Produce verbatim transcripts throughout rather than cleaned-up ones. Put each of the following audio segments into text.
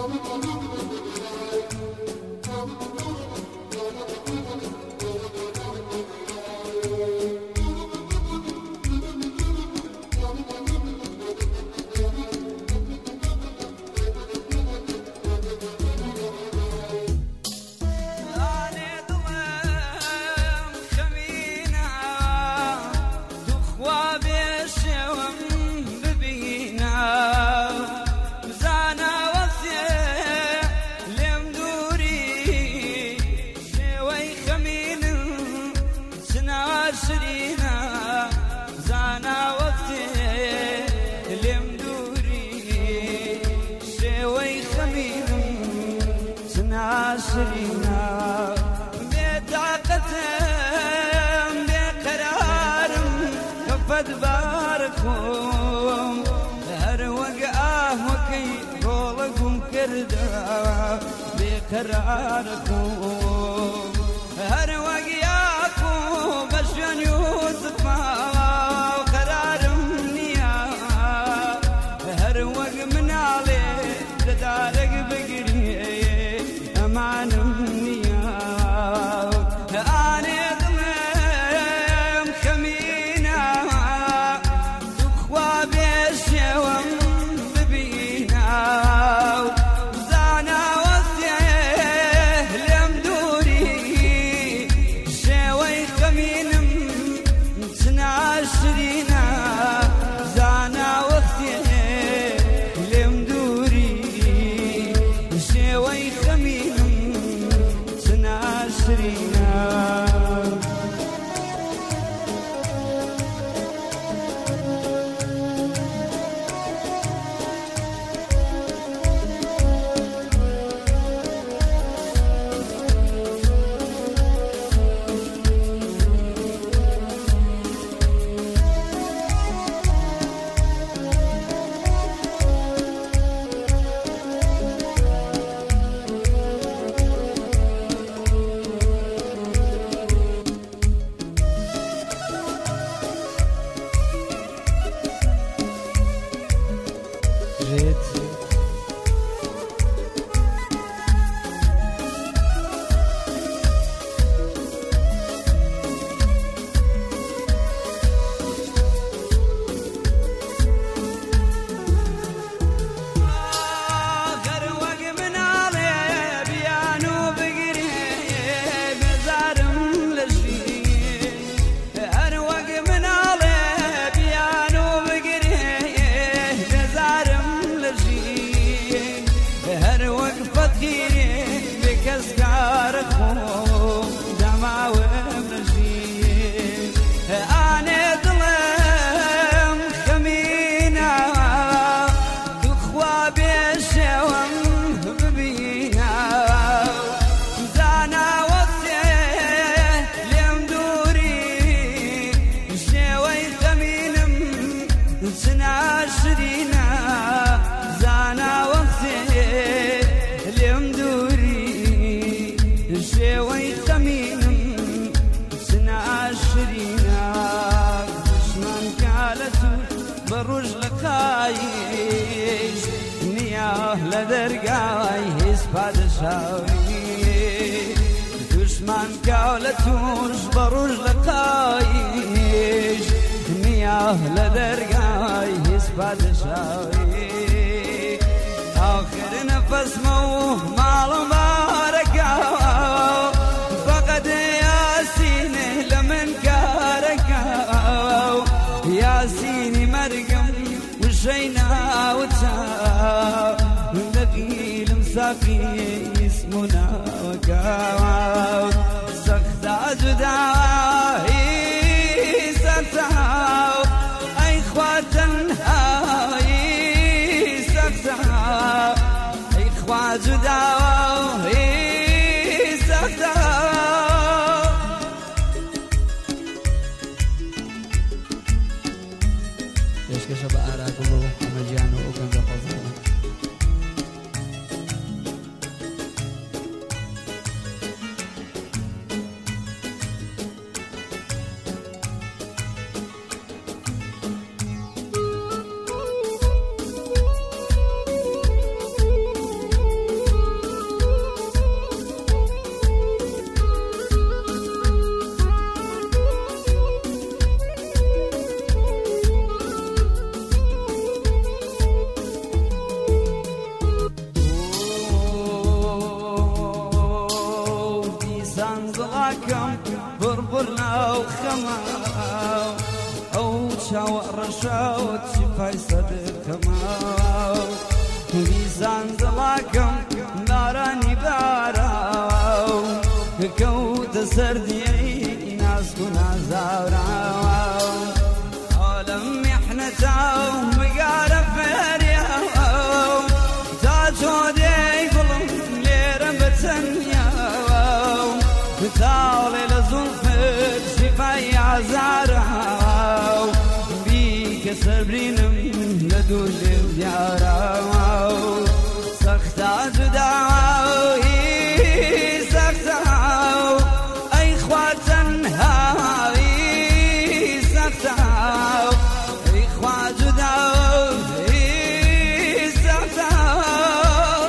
ناسرينا بطاقتهم بقرارهم كفت باركم هر وقعه وكي قولكم كردا بقراركم هر وقعكم بشان يوسف وقرارهم نيا هر وق من عليه تدارك بقري أمان النيا أنا ضمم خمينا تخوى بيشوم ببينا زانا وثيه لمدوري شوي خمينم تناشرينا زانا وثيه لمدوري شوي خمينم تناشرينا جيت غروق من عليه بيانو بقري بزارم لشين غروق من عليه بيانو بقري بزارم لشين هر وقفة خيري بكسكار خوم دماوم لشين أنا ظلم خمينا تخوى بيشوم ببينا زانا وثيه لمدوري شوي خمينم تناشرينا زانا وثيه لمدوري شوي خمينم تناشرينا دشمن كالتو بروج لقايش نياه لدرقاي هيس بادشاوي دشمن كالتوش بروج لقايش نياه لدرقاي هيس بادشاوي آخر نفس موه مال مباركة فقد ياسين لمن كاركة ياسيني مرقم وشينا وتساو نقيل مساقي اسمنا وكاو سختا جداوي سختا أي خواتنها سختا أي خوات جداوي سختا ليش كشف أراكم ومجانو وكم بقضانا خەماو ئەو چاوە ڕەشاوت شیفای سەدر کەماو بیزان دڵاکەم بارانی باراو کەوتە سەردیەی نازک و نازاوراو عالەم میحنەتاو مگارە فێریاو تا تۆ دێی گوڵم لێرە بەتەنیاو تاڵێ لە زوڵفت شیفای عەزاراو بیکە سەربرینم لە دوو لێو دیاراو سەختە جوداو سەختاو ئەی خوا تەنهاوی سەختاو ئەی خوا جوداو سەختاو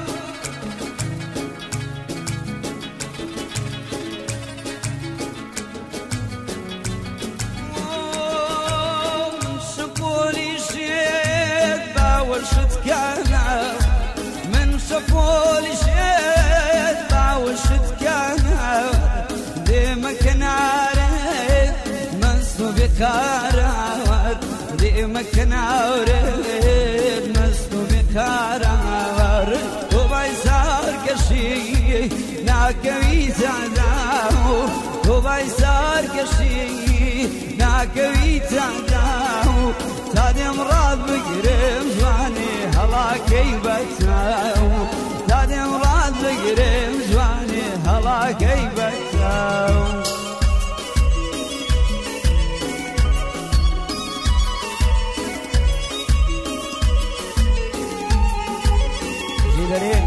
شپۆلی شێت باوەشت کەنا من شپۆلی شێت باوەشت کەنا دێمە کەنارێت مەست و بێکارەوەر دێمە کەناورێت مەست و بێکارەوەر تۆ بای سارکەشی ناکەوی تەنداو تۆ بای سارکەشی ناکەوی تەنداو تا دێم ڕاد بگرم جوانێ هەڵاکەی بەتاو تا دێم ڕاد بگرم جوانێ هەڵاکەی بەتاو ژیدەرێ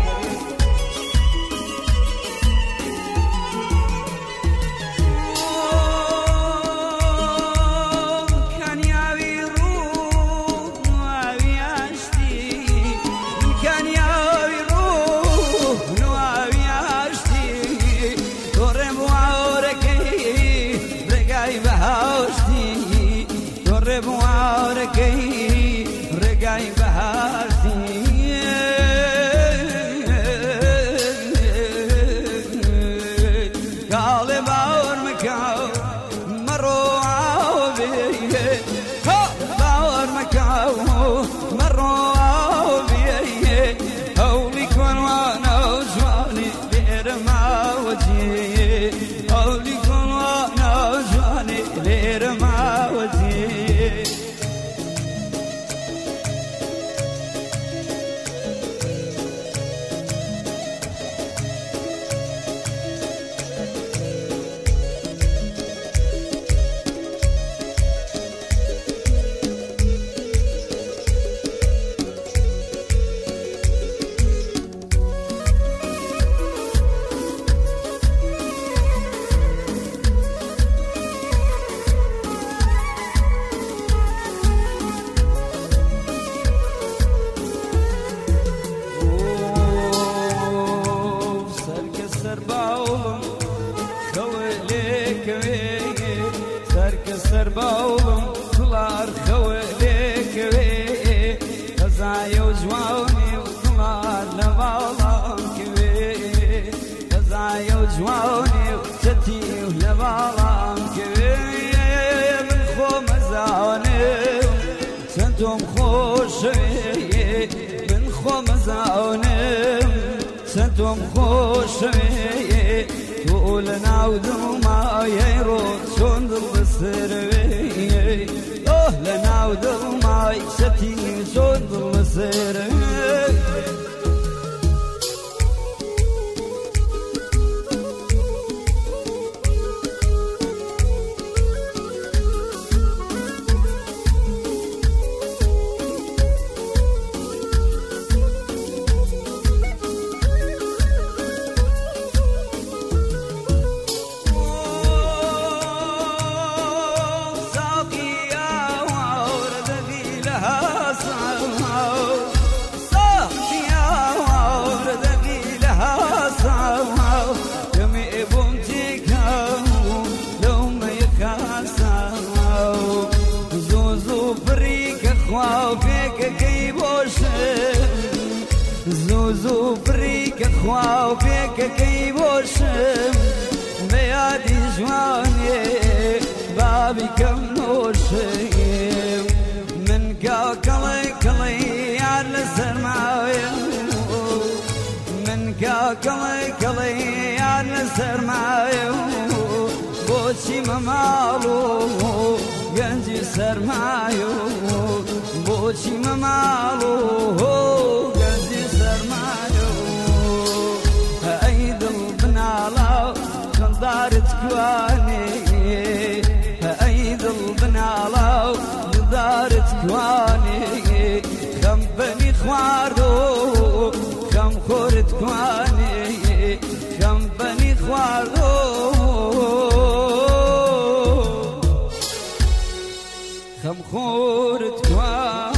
ڕێگای بەهارتی کاڵێ باوەڕ مەکەو مەڕۆ بێ باوەڕ مەکەو مەڕۆ بێ هەوڵی کۆنوانە و جوانی لێرە ماوەجێ هەوڵی کۆنوانە و جوانی لێرە ماوەجێ سەر باوڵم کوڵار خەوە لێکەوێ قەزایە و جوانی و کوڵار لە باڵام کەوێ قەزایە و جوانی و چەتی و لە باڵام کەوێ من خۆمە زاوانم چەند تۆم خۆشەوێ من خۆمە زاوانم چەند تۆم خۆشەوێ تۆ لە ناو دڵمایەی ڕۆ چۆن دڵ بەسەروێ تۆ لە ناو دڵمای چەتی چۆن دڵ بەسەروێ زوو بڕیکە خوا و پێکەکەی بۆشم بە یادی جوانێ بابي كم نوشيم من قا كلي كلي على سرمايم من قا كلي كلي على سرمايم بوشي ممالو گنجی سرمایو بوچی ممالو گنجی سرمایو ای دل بنالاو خندارت کوانی ای دل بنالاو خندارت کوانی خم بنی خواردو خم خورت کوانی خم بنی خواردو خم خورت كوان